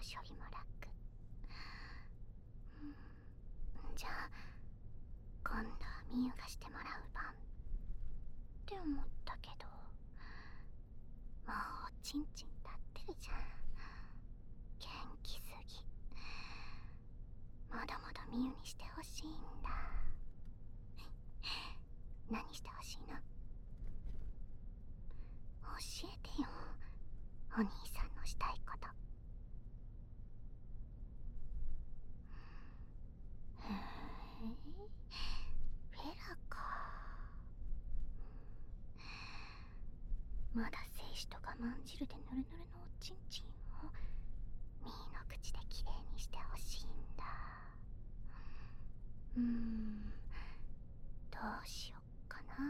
処理も楽。じゃあ今度はみゆがしてもらう番って思ったけど、もうおちんちん立ってるじゃん。元気すぎ。まだまだみゆにしてほしいんだ。何してほしいの？教えてよ、お兄さんのしたいこと。フェラか。まだ精子とかまん汁でヌルヌルのおちんちんをミーの口できれいにしてほしいんだ。どうしよっかな。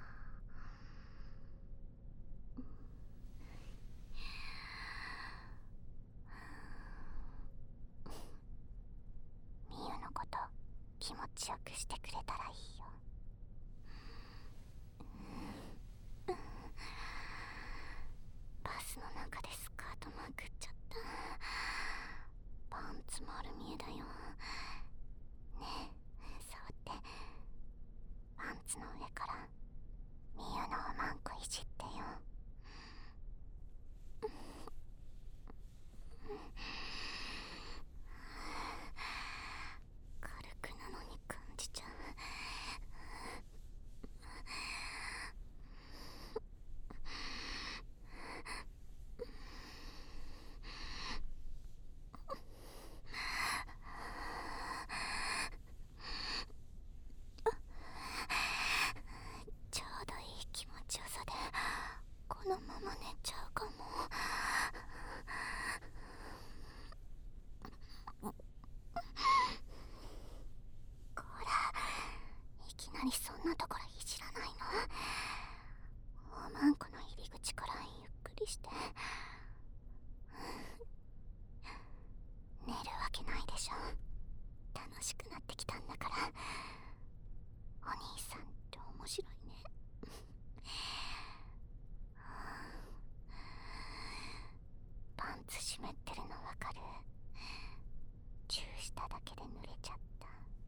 みゆのこと気持ちよくしてくれたらいいよ。バスの中でスカートまくっちゃった。パンツ丸見えだよ。ねえ、触って。パンツの上からみゆのおまんこいじってよ。軽くなのに感じちゃう。ちょうどいい気持ちよさでこのまま寝ちゃうかも。こら、いきなりそんなところいじらないの。おまんこの入り口からゆっくりして。寝るわけないでしょ。楽しくなってきたんだから。お兄さんって面白いね。パンツ湿ってるのわかる？チューしただけで濡れちゃった。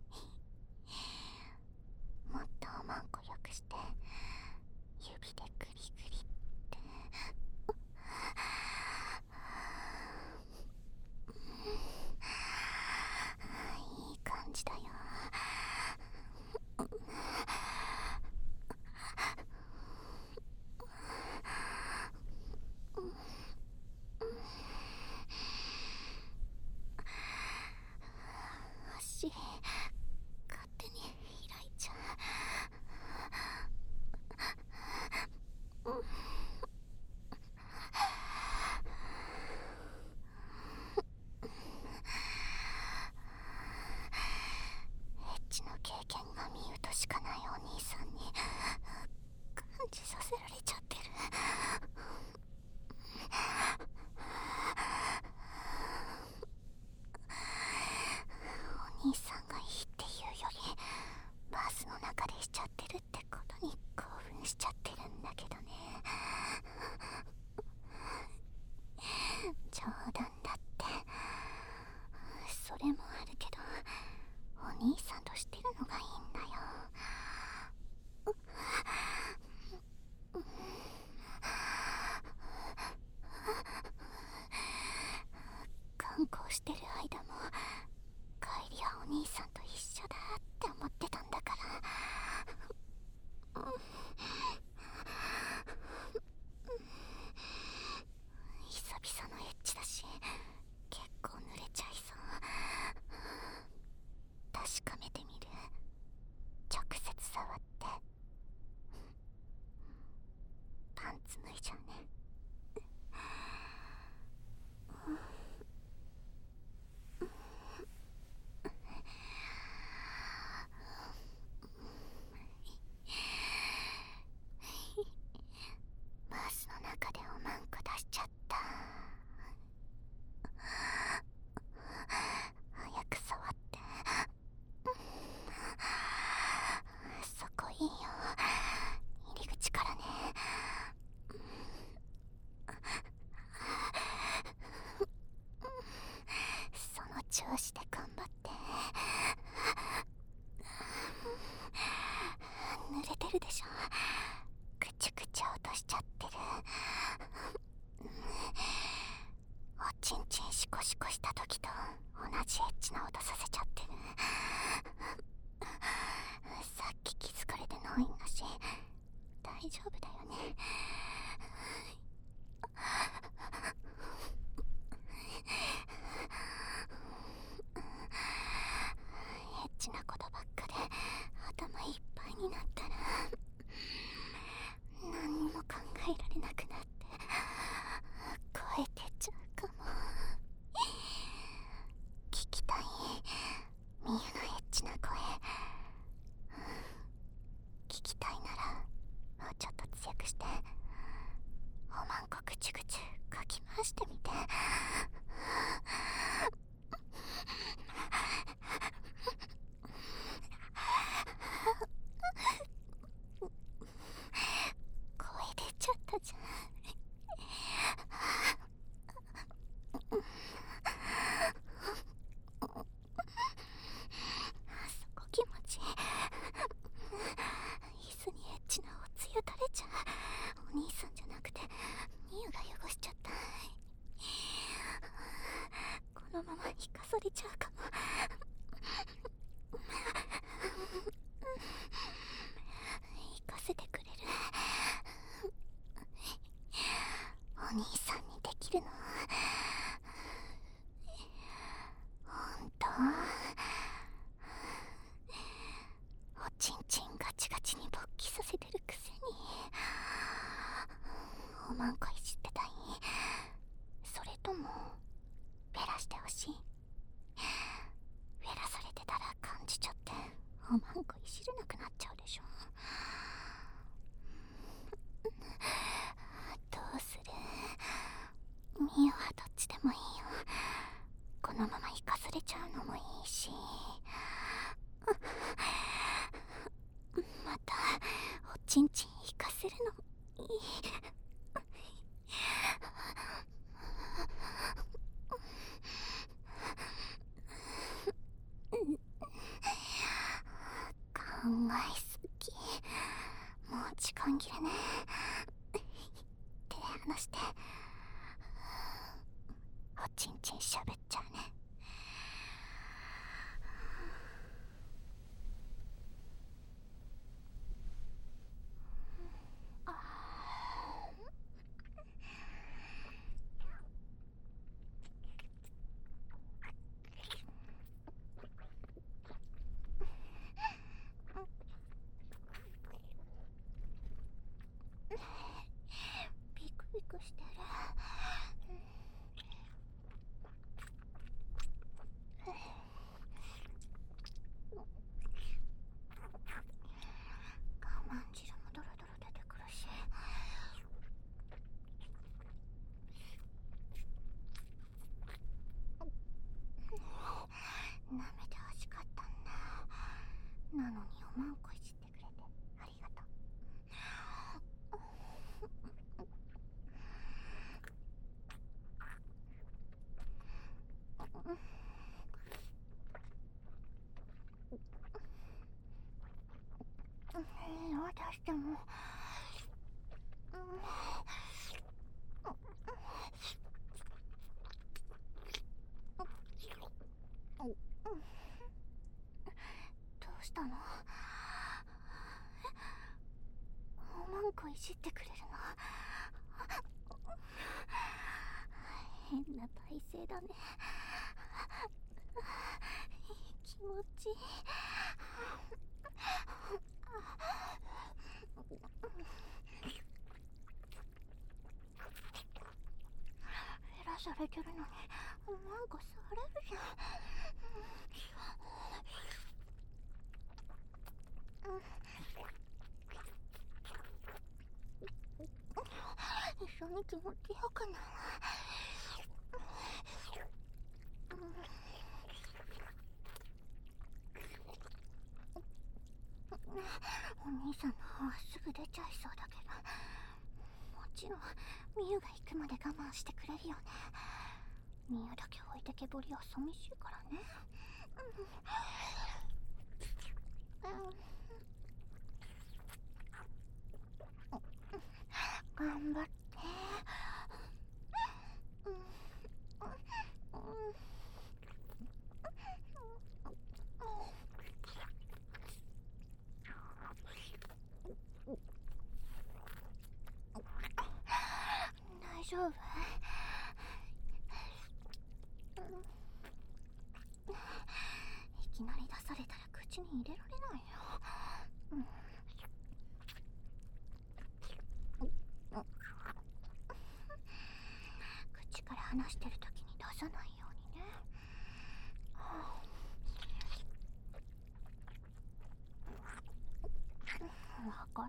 もっとおまんこよくして指でグリグリって。いい感じだよ。足勝手に開いちゃう。エッチの経験がみゆとしかないお兄さんに感じさせられちゃってる。お兄さんがいいっていうよりバスの中でしちゃってるってことに興奮しちゃってるんだけどね。冗談だって。それもあるけどお兄さんとしてるのがいいんだよ。観光してる間も帰りはお兄さんと一緒だって思ってたんだから。久々のエッチだし結構濡れちゃいそう。確かめてみる？直接触ってパンツ脱いじゃうね。 るでしょ。ぐちゅぐちゅ落としちゃってる。おちんちんシコシコした時と同じエッチな音させちゃってる。さっき気づかれてないんだし大丈夫だよね。エッチなことばっかで頭いっぱいになったら何にも考えられなくなって声出ちゃうかも。聞きたいみゆのエッチな声。聞きたいならもうちょっと強くしておまんこぐちゅぐちゅかき回してみて。声出ちゃったじゃん。そこ気持ちいい。椅子にエッチなおつゆ垂れちゃう。お兄さんじゃなくてみゆが汚しちゃった。このまま引かされちゃうかも。行かせてくれる？お兄さんにできるの？ほんと？おちんちんガチガチに勃起させてるくせにおまんこいじってたい？それともベラしてほしい？ベラされてたら感じちゃっておまんこいじれなくなっちゃうでしょ。どうする？みゆはどっちでもいいよ。このまま生かされちゃうのもいいし、またおちんちん生かせるのもいい。考えすぎ。もう時間切れね。手離して。おちんちんしゃべっちゃうね。ビクビクしてる。我慢汁もドロドロ出てくるし。舐めてほしかったんだ。なのにおまんこいじってくれてありがとう。出してもどうしたの？おまんこいじってくれるの？変な体勢だね。気持ちいい。減らされてるのにおまんこ触れるじゃん。一緒に気持ちよくなる。お兄さんの方はすぐ出ちゃいそうだけど、もちろんみゆが行くまで我慢してくれるよね。みゆだけ置いてけぼりは寂しいからね。 丈夫？いきなり出されたら口に入れられないよ。口から話してる時に出さないようにね。わかった？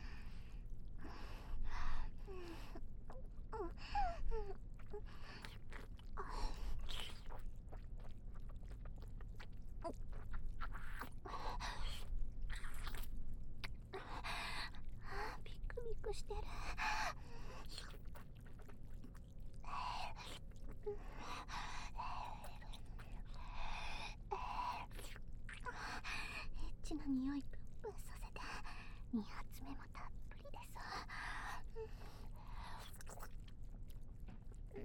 ビクビクしてる。エッチな匂いプンプンさせて2発目もたっぷりでさ。エ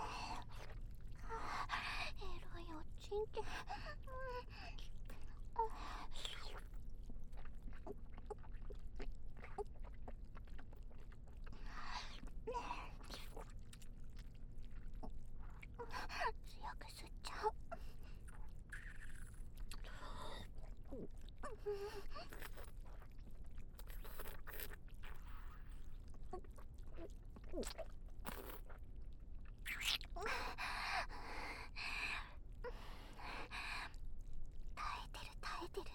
ロいおっちんって。強く吸っちゃう。耐えてる耐えてる。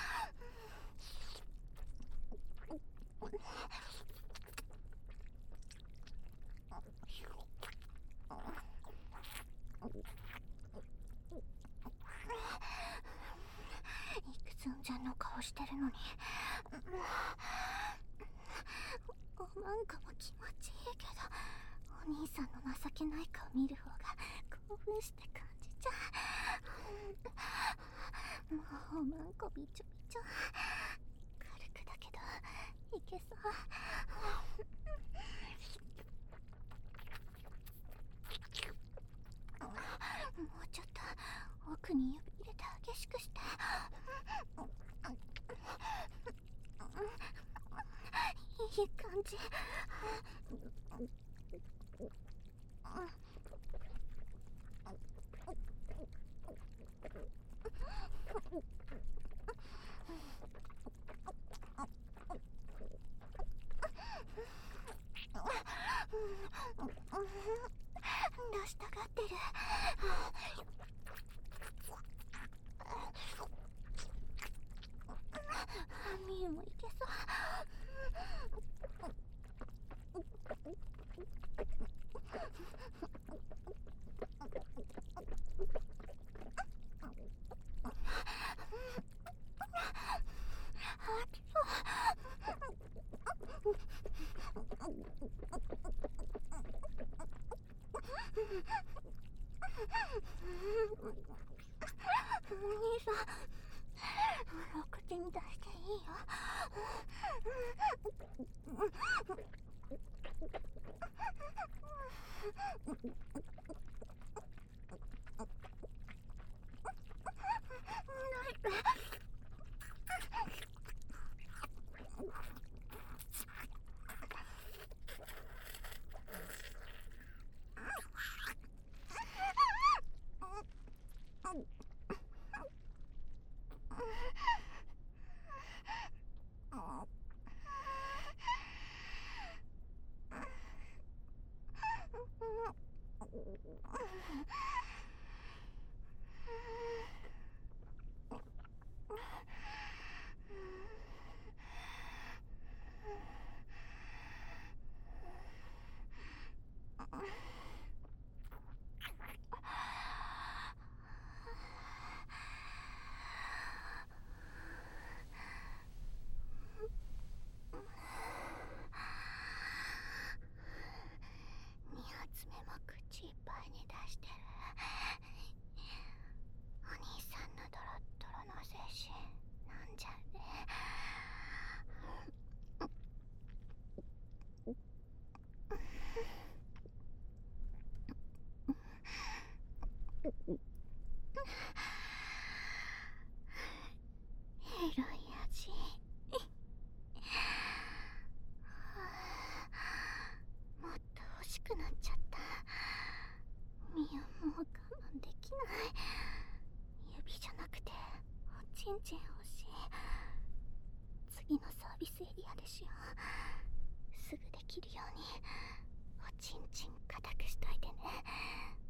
幾つんじゃんの顔してるのにおまんこも気持ちいいけど、お兄さんの情けない顔見る方が興奮して感じちゃう。もうおまんこびちょびちょ。軽くだけどいけそう。もうちょっと奥に指入れて激しくして。いい感じ。出したがってる。みゆもいけそう。お兄さん、口に出していいよ。2発目も口いっぱいに出してる。 きるようにおちんちん固くしといてね。